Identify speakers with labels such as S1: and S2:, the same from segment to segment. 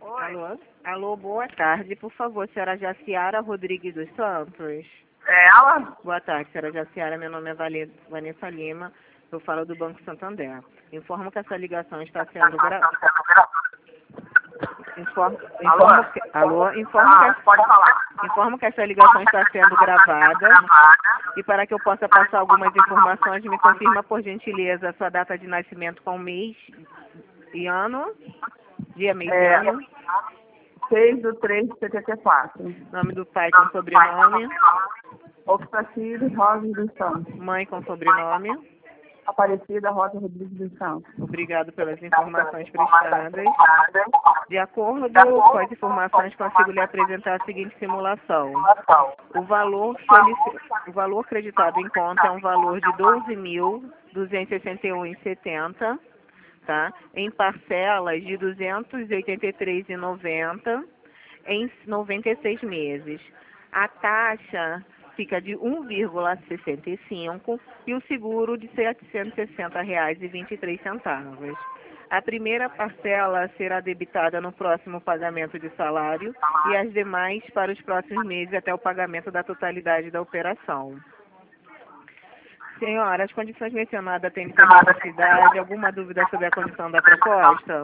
S1: Alô? Alô, boa tarde. Por favor, senhora Jaciara Rodrigues dos Santos.
S2: É ela?
S1: Boa tarde, senhora Jaciara. Meu nome é Vanessa Lima. Eu falo do Banco Santander. Informo que essa ligação está sendo gravada.
S2: Pode falar.
S1: Informo que essa ligação está sendo gravada e para que eu possa passar algumas informações, me confirma por gentileza a sua data de nascimento com mês e ano, dia, mês e ano,
S2: 6/3/74.
S1: nome do pai com sobrenome,
S2: Oxacide Rosa dos Santos.
S1: mãe com sobrenome.
S2: Aparecida Rosa Rodrigues dos Santos.
S1: Obrigado pelas informações prestadas. De acordo com as informações, consigo lhe apresentar a seguinte simulação. O valor creditado em conta é um valor de R$ 12.261,70, tá? Em parcelas de R$ 283,90 em 96 meses. A taxa fica de 1,65 e o seguro de R$ 760,23. A primeira parcela será debitada no próximo pagamento de salário e as demais para os próximos meses até o pagamento da totalidade da operação. Senhora, as condições mencionadas têm necessidade? Alguma dúvida sobre a condição da proposta?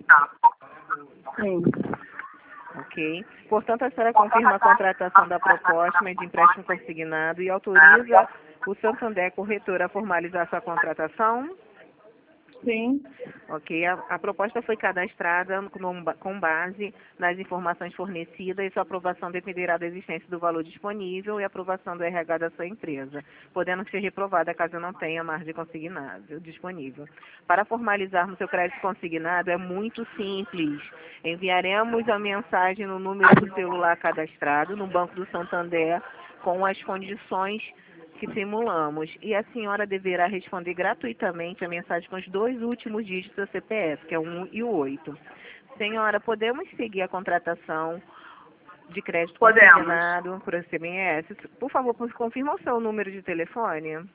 S2: Sim.
S1: Ok. Portanto, a senhora confirma a contratação da proposta de empréstimo consignado e autoriza o Santander Corretor a formalizar sua contratação?
S2: Sim.
S1: Ok. A proposta foi cadastrada com base nas informações fornecidas e sua aprovação dependerá da existência do valor disponível e aprovação do RH da sua empresa, podendo ser reprovada caso não tenha margem consignado disponível. Para formalizarmos seu crédito consignado é muito simples. Enviaremos a mensagem no número do celular cadastrado no Banco do Santander com as condições que simulamos, e a senhora deverá responder gratuitamente a mensagem com os 2 últimos dígitos do CPF, que é o 1 e o 8. Senhora, podemos seguir a contratação de crédito consignado por SMS? Por favor, confirma o seu número de telefone.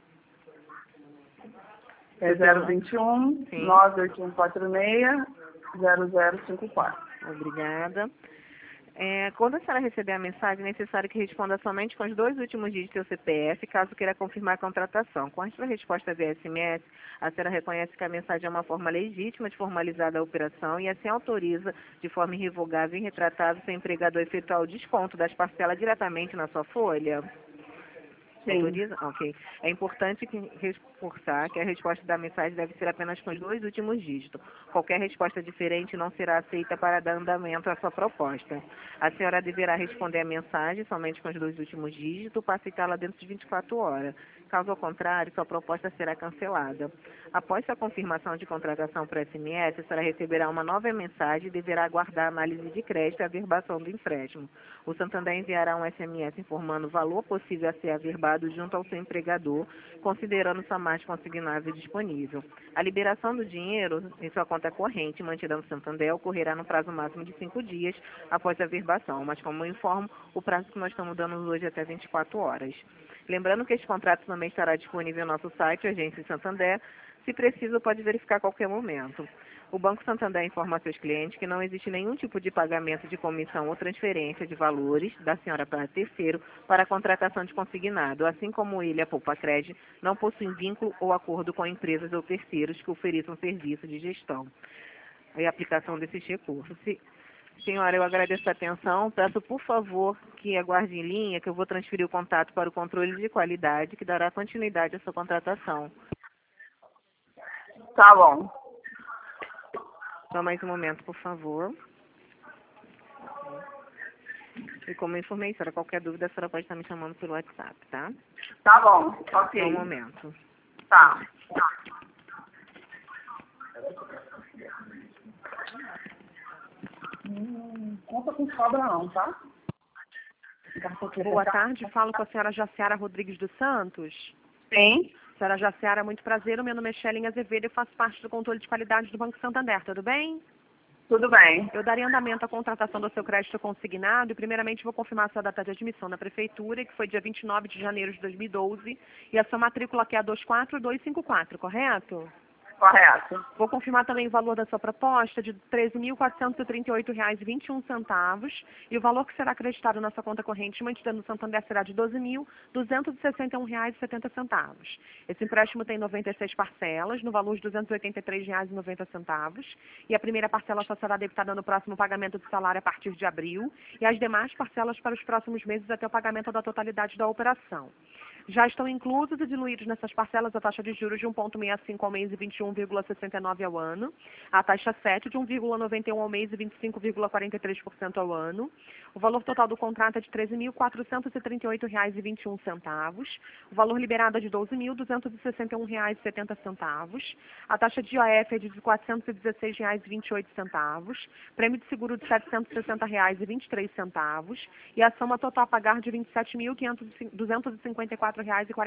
S2: É 021 98146 0054.
S1: Obrigada. Quando a senhora receber a mensagem, é necessário que responda somente com os 2 últimos dígitos do seu CPF, caso queira confirmar a contratação. Com a sua resposta via SMS, a senhora reconhece que a mensagem é uma forma legítima de formalizar a operação e assim autoriza, de forma irrevogável e irretratável, seu empregador efetuar o desconto das parcelas diretamente na sua folha.
S2: Sim.
S1: Autoriza? Ok. É importante reforçar que a resposta da mensagem deve ser apenas com os 2 últimos dígitos. Qualquer resposta diferente não será aceita para dar andamento à sua proposta. A senhora deverá responder a mensagem somente com os 2 últimos dígitos para aceitá-la dentro de 24 horas. Caso contrário, sua proposta será cancelada. Após sua confirmação de contratação por SMS, a senhora receberá uma nova mensagem e deverá aguardar a análise de crédito e a averbação do empréstimo. O Santander enviará um SMS informando o valor possível a ser averbado junto ao seu empregador, considerando sua margem consignável disponível. A liberação do dinheiro em sua conta corrente, mantida no Santander, ocorrerá no prazo máximo de 5 dias após a averbação, mas como eu informo, o prazo que nós estamos dando hoje é até 24 horas. Lembrando que este contrato também estará disponível no nosso site, Agência Santander. Se preciso, pode verificar a qualquer momento. O Banco Santander informa a seus clientes que não existe nenhum tipo de pagamento de comissão ou transferência de valores da senhora para terceiro para a contratação de consignado, assim como ele, a Poupa Cred, não possuem vínculo ou acordo com empresas ou terceiros que ofereçam serviço de gestão e aplicação desses recursos. Senhora, eu agradeço a atenção. Peço, por favor, que aguarde em linha, que eu vou transferir o contato para o controle de qualidade, que dará continuidade à sua contratação.
S2: Tá bom.
S1: Só mais um momento, por favor. E como eu informei, senhora, qualquer dúvida, a senhora pode estar me chamando pelo WhatsApp, tá?
S2: Tá bom. Ok.
S1: Só um momento.
S2: Tá. Conta com sobra não, tá?
S3: Boa tarde, falo com a senhora Jaciara Rodrigues dos Santos.
S2: Sim.
S3: Senhora Jaciara, muito prazer, o meu nome é Shelly Azevedo e faço parte do controle de qualidade do Banco Santander, tudo bem?
S2: Tudo bem.
S3: Eu darei andamento à contratação do seu crédito consignado e primeiramente vou confirmar a sua data de admissão na Prefeitura, que foi dia 29 de janeiro de 2012, e a sua matrícula que é a 24254, correto?
S2: Correto.
S3: Vou confirmar também o valor da sua proposta de R$ 13.438,21 e o valor que será acreditado na sua conta corrente mantida no Santander será de R$ 12.261,70. Esse empréstimo tem 96 parcelas, no valor de R$ 283,90, e a primeira parcela só será debitada no próximo pagamento do salário a partir de abril, e as demais parcelas para os próximos meses até o pagamento da totalidade da operação. Já estão inclusos e diluídos nessas parcelas a taxa de juros de 1,65 ao mês e 21,69 ao ano, a taxa 7 de 1,91 ao mês e 25,43% ao ano. O valor total do contrato é de R$ 13.438,21, o valor liberado é de R$ 12.261,70, a taxa de IOF é de R$ 416,28, prêmio de seguro de R$ 760,23 e a soma total a pagar de R$ 27.254,40.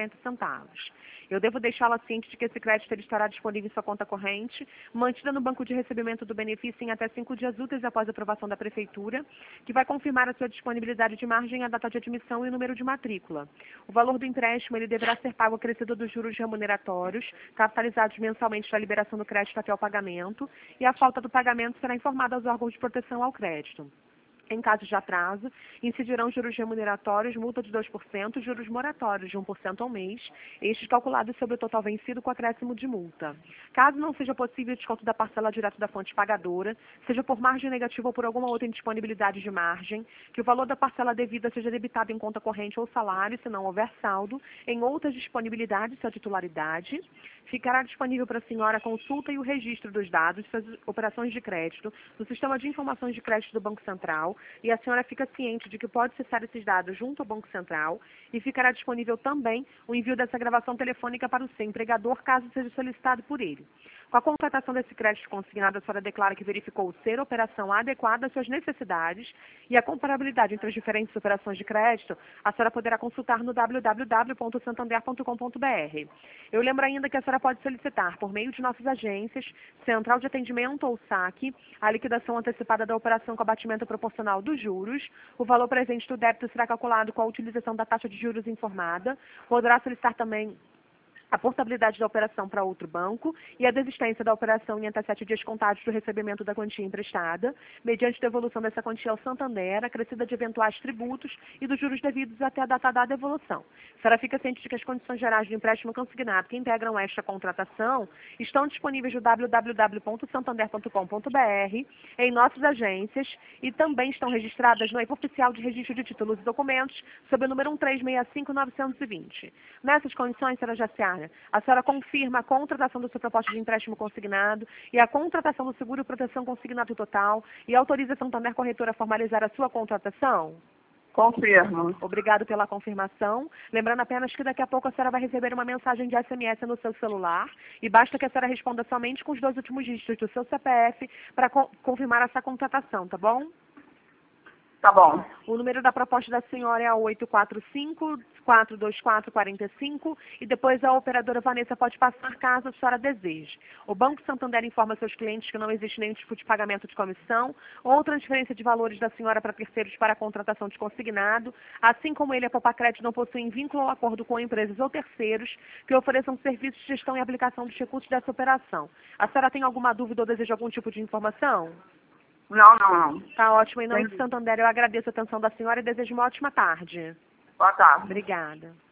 S3: Eu devo deixá-la ciente de que esse crédito ele estará disponível em sua conta corrente, mantida no banco de recebimento do benefício em até 5 dias úteis após a aprovação da Prefeitura, que vai confirmar a sua disponibilidade de margem, a data de admissão e o número de matrícula. O valor do empréstimo ele deverá ser pago acrescido dos juros remuneratórios, capitalizados mensalmente da liberação do crédito até o pagamento, e a falta do pagamento será informada aos órgãos de proteção ao crédito. Em caso de atraso, incidirão juros remuneratórios, multa de 2%, e juros moratórios de 1% ao mês, estes calculados sobre o total vencido com acréscimo de multa. Caso não seja possível o desconto da parcela direto da fonte pagadora, seja por margem negativa ou por alguma outra indisponibilidade de margem, que o valor da parcela devida seja debitado em conta corrente ou salário, se não houver saldo, em outras disponibilidades, sua titularidade. Ficará disponível para a senhora a consulta e o registro dos dados das operações de crédito no Sistema de Informações de Crédito do Banco Central, e a senhora fica ciente de que pode acessar esses dados junto ao Banco Central, e ficará disponível também o envio dessa gravação telefônica para o seu empregador, caso seja solicitado por ele. Com a contratação desse crédito consignado, a senhora declara que verificou ser a operação adequada às suas necessidades e a comparabilidade entre as diferentes operações de crédito, a senhora poderá consultar no www.santander.com.br. Eu lembro ainda que a senhora pode solicitar, por meio de nossas agências, Central de Atendimento ou SAC, a liquidação antecipada da operação com abatimento proporcional dos juros. O valor presente do débito será calculado com a utilização da taxa de juros informada. Poderá solicitar também a portabilidade da operação para outro banco e a desistência da operação em até 7 dias contados do recebimento da quantia emprestada, mediante devolução dessa quantia ao Santander, acrescida de eventuais tributos e dos juros devidos até a data da devolução. A senhora fica ciente de que as condições gerais do empréstimo consignado que integram esta contratação estão disponíveis no www.santander.com.br, em nossas agências, e também estão registradas no EIP Oficial de Registro de Títulos e Documentos, sob o número 1365920. Nessas condições, senhora Jaciara, a senhora confirma a contratação da sua proposta de empréstimo consignado e a contratação do seguro proteção consignado total e autoriza a Santander Corretora a formalizar a sua contratação?
S2: Confirmo.
S3: Obrigado pela confirmação. Lembrando apenas que daqui a pouco a senhora vai receber uma mensagem de SMS no seu celular e basta que a senhora responda somente com os 2 últimos dígitos do seu CPF para confirmar essa contratação, tá bom?
S2: Tá bom.
S3: O número da proposta da senhora é a 845-424-45 e depois a operadora Vanessa pode passar caso a senhora deseje. O Banco Santander informa seus clientes que não existe nenhum tipo de pagamento de comissão ou transferência de valores da senhora para terceiros para a contratação de consignado, assim como ele e a Popacred não possuem vínculo ou acordo com empresas ou terceiros que ofereçam serviços de gestão e aplicação dos recursos dessa operação. A senhora tem alguma dúvida ou deseja algum tipo de informação?
S2: Não.
S3: Tá ótimo. Em nome do Santander, eu agradeço a atenção da senhora e desejo uma ótima tarde.
S2: Boa tarde.
S3: Obrigada.